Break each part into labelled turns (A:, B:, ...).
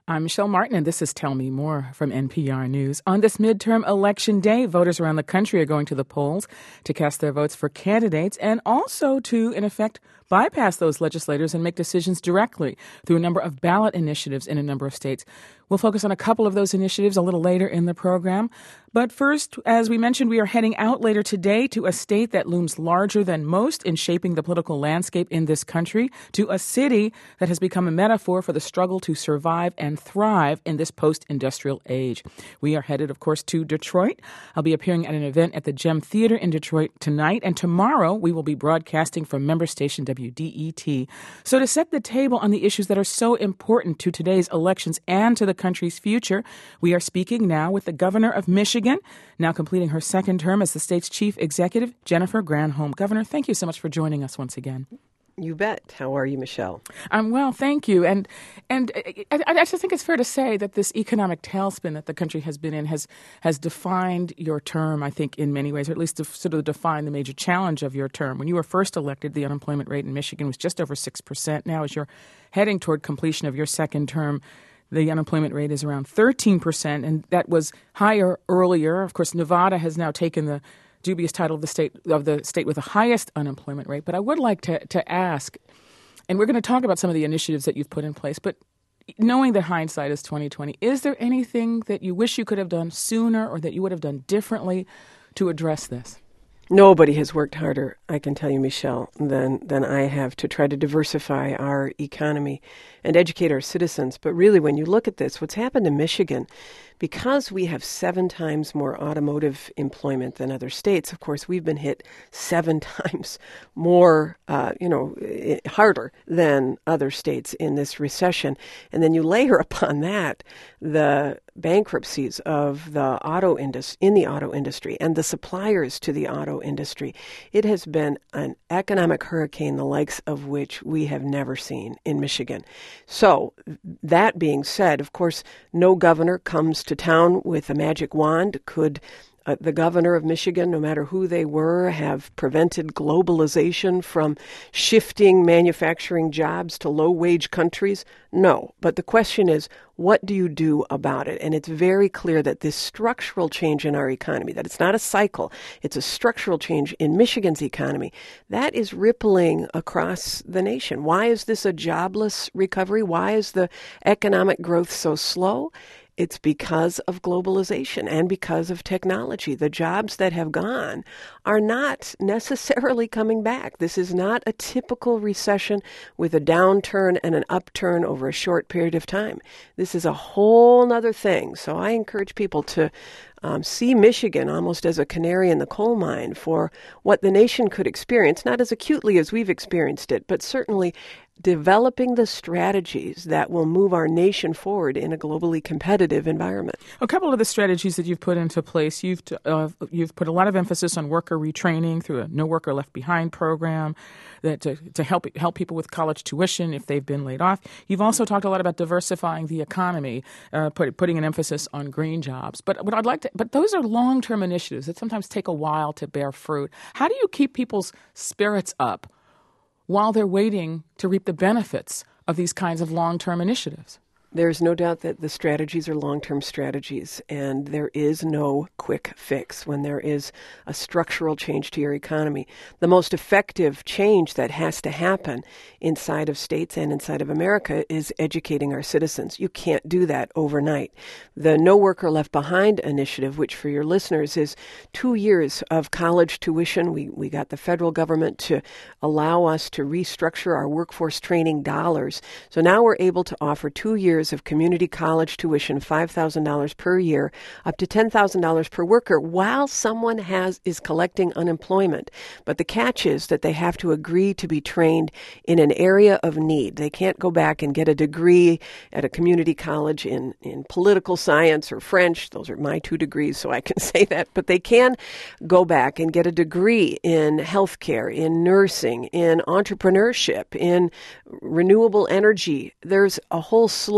A: I'm Michelle Martin, and this is Tell Me More from NPR News. On this midterm election day, voters around the country are going to the polls to cast their votes for candidates and also to, in effect, bypass those legislators and make decisions directly through a number of ballot initiatives in a number of states. We'll focus on a couple of those initiatives a little later in the program. But first, as we mentioned, we are heading out later today to a state that looms larger than most in shaping the political landscape in this country, to a city that has become a metaphor for the struggle to survive and thrive in this post-industrial age. We are headed, of course, to Detroit. I'll be appearing at an event at the Gem Theater in Detroit tonight, and tomorrow we will be broadcasting from member station WDET. So to set the table on the issues that are so important to today's elections and to the country's future, we are speaking now with the governor of Michigan, now completing her second term as the state's chief executive, Jennifer Granholm. Governor, thank you so much for joining us once again.
B: You bet. How are you, Michelle?
A: I'm well, thank you. And I just think it's fair to say that this economic tailspin that the country has been in has defined your term, I think, in many ways, or at least to sort of define the major challenge of your term. When you were first elected, the unemployment rate in Michigan was just over 6%. Now, as you're heading toward completion of your second term, the unemployment rate is around 13%, and that was higher earlier. Of course, Nevada has now taken the dubious title of the state with the highest unemployment rate. But I would like to ask, and we're going to talk about some of the initiatives that you've put in place, but knowing that hindsight is 20/20, is there anything that you wish you could have done sooner or that you would have done differently to address this?
B: Nobody has worked harder, I can tell you, Michelle, than I have to try to diversify our economy and educate our citizens. But really, when you look at this, what's happened in Michigan, because we have 7 times more automotive employment than other states, of course, we've been hit 7 times more, harder than other states in this recession. And then you layer upon that the bankruptcies of the auto industry and the suppliers to the auto industry. It has been an economic hurricane, the likes of which we have never seen in Michigan. So that being said, of course, no governor comes to town with a magic wand. Could the governor of Michigan, no matter who they were, have prevented globalization from shifting manufacturing jobs to low-wage countries? No. But the question is, what do you do about it? And it's very clear that this structural change in our economy, that it's not a cycle, it's a structural change in Michigan's economy, that is rippling across the nation. Why is this a jobless recovery? Why is the economic growth so slow? It's because of globalization and because of technology. The jobs that have gone are not necessarily coming back. This is not a typical recession with a downturn and an upturn over a short period of time. This is a whole other thing. So I encourage people to see Michigan almost as a canary in the coal mine for what the nation could experience, not as acutely as we've experienced it, but certainly developing the strategies that will move our nation forward in a globally competitive environment.
A: A couple of the strategies that you've put into place, you've put a lot of emphasis on worker retraining through a No Worker Left Behind program that to help people with college tuition if they've been laid off. You've also talked a lot about diversifying the economy, putting an emphasis on green jobs. But those are long-term initiatives that sometimes take a while to bear fruit. How do you keep people's spirits up while they're waiting to reap the benefits of these kinds of long-term initiatives?
B: There's no doubt that the strategies are long-term strategies, and there is no quick fix when there is a structural change to your economy. The most effective change that has to happen inside of states and inside of America is educating our citizens. You can't do that overnight. The No Worker Left Behind initiative, which for your listeners is 2 years of college tuition. We got the federal government to allow us to restructure our workforce training dollars. So now we're able to offer 2 years of community college tuition, $5,000 per year, up to $10,000 per worker, while someone is collecting unemployment. But the catch is that they have to agree to be trained in an area of need. They can't go back and get a degree at a community college in political science or French. Those are my 2 degrees, so I can say that. But they can go back and get a degree in healthcare, in nursing, in entrepreneurship, in renewable energy. There's a whole slate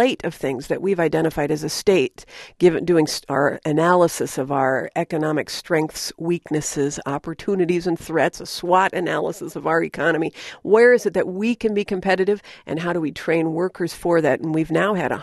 B: slate of things that we've identified as a state, doing our analysis of our economic strengths, weaknesses, opportunities, and threats, a SWOT analysis of our economy. Where is it that we can be competitive, and how do we train workers for that? And we've now had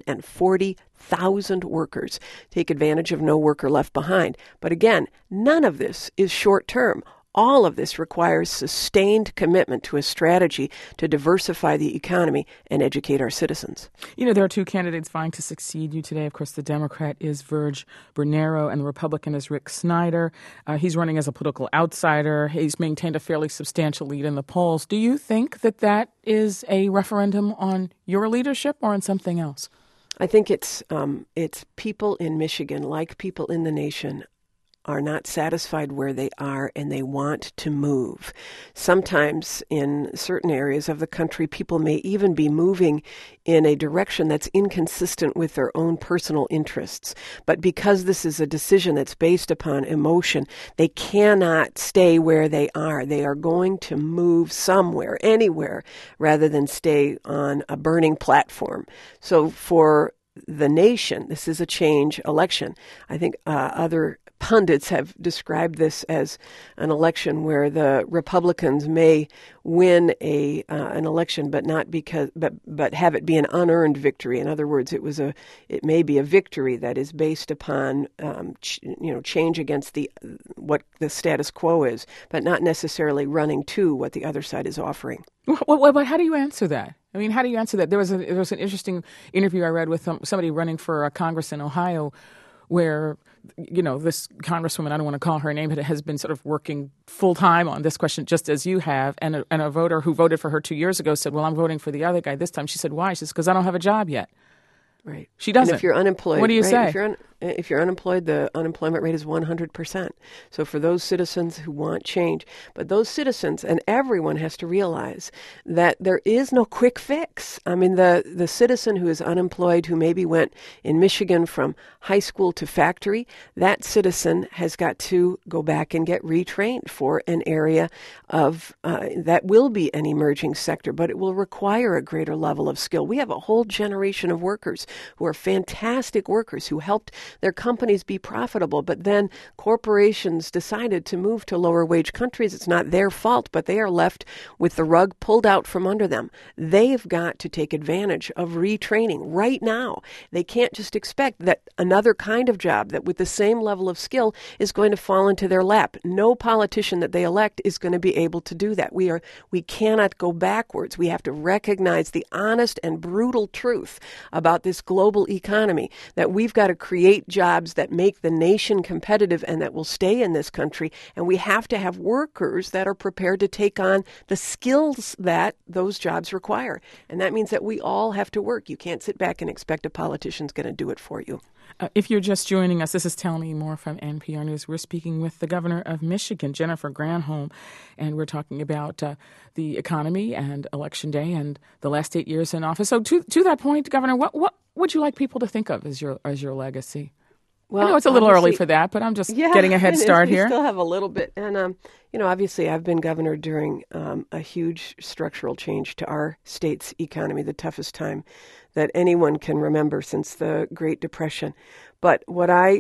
B: 140,000 workers take advantage of No Worker Left Behind. But again, none of this is short term. All of this requires sustained commitment to a strategy to diversify the economy and educate our citizens.
A: You know, there are two candidates vying to succeed you today. Of course, the Democrat is Virg Bernero, and the Republican is Rick Snyder. He's running as a political outsider. He's maintained a fairly substantial lead in the polls. Do you think that that is a referendum on your leadership or on something else?
B: I think it's people in Michigan, like people in the nation, are not satisfied where they are and they want to move. Sometimes in certain areas of the country, people may even be moving in a direction that's inconsistent with their own personal interests. But because this is a decision that's based upon emotion, they cannot stay where they are. They are going to move somewhere, anywhere, rather than stay on a burning platform. So for the nation, this is a change election. I think other pundits have described this as an election where the Republicans may win an election, but not because, but have it be an unearned victory. In other words, it may be a victory that is based upon change against what the status quo is, but not necessarily running to what the other side is offering.
A: Well, how do you answer that? I mean, how do you answer that? There was an interesting interview I read with somebody running for Congress in Ohio, where, you know, this congresswoman, I don't want to call her name, but has been sort of working full time on this question, just as you have. And a voter who voted for her 2 years ago said, well, I'm voting for the other guy this time. She said, why? She says, because I don't have a job yet.
B: Right.
A: She doesn't.
B: And if you're unemployed,
A: what do you say?
B: If you're unemployed, the unemployment rate is 100%. So for those citizens who want change, but those citizens and everyone has to realize that there is no quick fix. I mean, the citizen who is unemployed, who maybe went in Michigan from high school to factory, that citizen has got to go back and get retrained for an area of that will be an emerging sector, but it will require a greater level of skill. We have a whole generation of workers who are fantastic workers who helped their companies be profitable, but then corporations decided to move to lower wage countries. It's not their fault, but they are left with the rug pulled out from under them. They've got to take advantage of retraining right now. They can't just expect that another kind of job that with the same level of skill is going to fall into their lap. No politician that they elect is going to be able to do that. We cannot go backwards. We have to recognize the honest and brutal truth about this global economy, that we've got to create jobs that make the nation competitive and that will stay in this country. And we have to have workers that are prepared to take on the skills that those jobs require. And that means that we all have to work. You can't sit back and expect a politician's going to do it for you.
A: If you're just joining us, this is Tell Me More from NPR News. We're speaking with the governor of Michigan, Jennifer Granholm, and we're talking about the economy and Election Day and the last 8 years in office. So to that point, Governor, what would you like people to think of as your legacy? Well, I know it's a little early for that, but I'm just getting a head start here.
B: We still have a little bit. And, obviously I've been governor during a huge structural change to our state's economy, the toughest time that anyone can remember since the Great Depression. But what I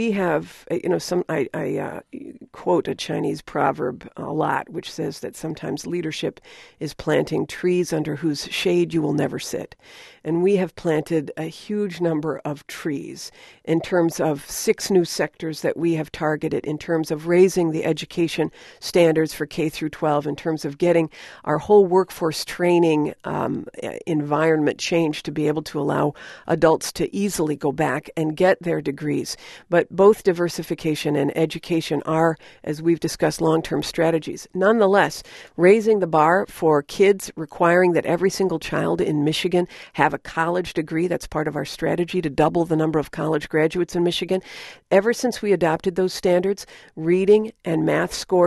B: quote a Chinese proverb a lot, which says that sometimes leadership is planting trees under whose shade you will never sit. And we have planted a huge number of trees in terms of 6 new sectors that we have targeted, in terms of raising the education standards for K through 12, in terms of getting our whole workforce training environment changed to be able to allow adults to easily go back and get their degrees. But both diversification and education are, as we've discussed, long-term strategies. Nonetheless, raising the bar for kids, requiring that every single child in Michigan have a college degree. That's part of our strategy to double the number of college graduates in Michigan. Ever since we adopted those standards, reading and math scores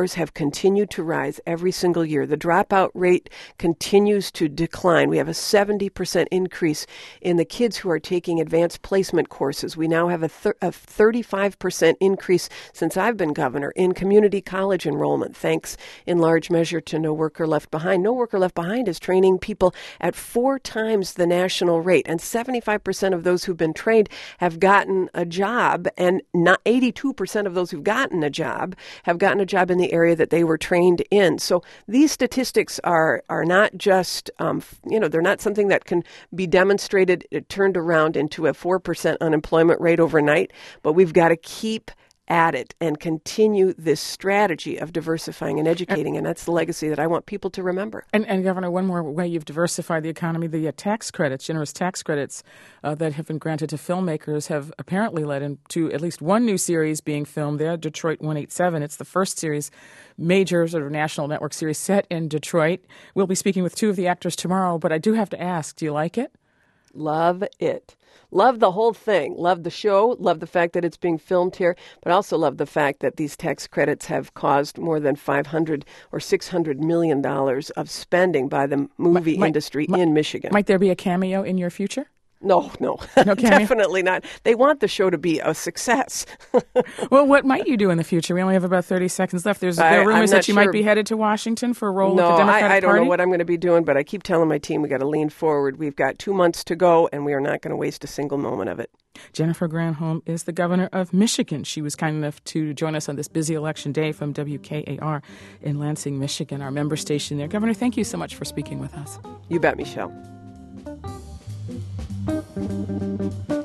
B: numbers have continued to rise every single year. The dropout rate continues to decline. We have a 70% increase in the kids who are taking advanced placement courses. We now have a 35% increase since I've been governor in community college enrollment, thanks in large measure to No Worker Left Behind. No Worker Left Behind is training people at 4 times the national rate, and 75% of those who've been trained have gotten a job, and not 82% of those who've gotten a job have gotten a job in the area that they were trained in. So these statistics are not just, they're not something that can be demonstrated, turned around into a 4% unemployment rate overnight, but we've got to keep at it and continue this strategy of diversifying and educating, and that's the legacy that I want people to remember.
A: And Governor, one more way you've diversified the economy, the tax credits, generous tax credits that have been granted to filmmakers have apparently led into at least one new series being filmed there, Detroit 187. It's the first series, major sort of national network series set in Detroit. We'll be speaking with 2 of the actors tomorrow, but I do have to ask, do you like it?
B: Love it. Love the whole thing. Love the show. Love the fact that it's being filmed here, but also love the fact that these tax credits have caused more than $500 or $600 million of spending by the movie industry in Michigan.
A: Might there be a cameo in your future?
B: No, definitely not. They want the show to be a success.
A: Well, what might you do in the future? We only have about 30 seconds left. There are rumors that you might be headed to Washington for a role with the Democratic Party.
B: I don't know what I'm going to be doing, but I keep telling my team we got to lean forward. We've got 2 months to go, and we are not going to waste a single moment of it.
A: Jennifer Granholm is the governor of Michigan. She was kind enough to join us on this busy election day from WKAR in Lansing, Michigan, our member station there. Governor, thank you so much for speaking with us.
B: You bet, Michelle.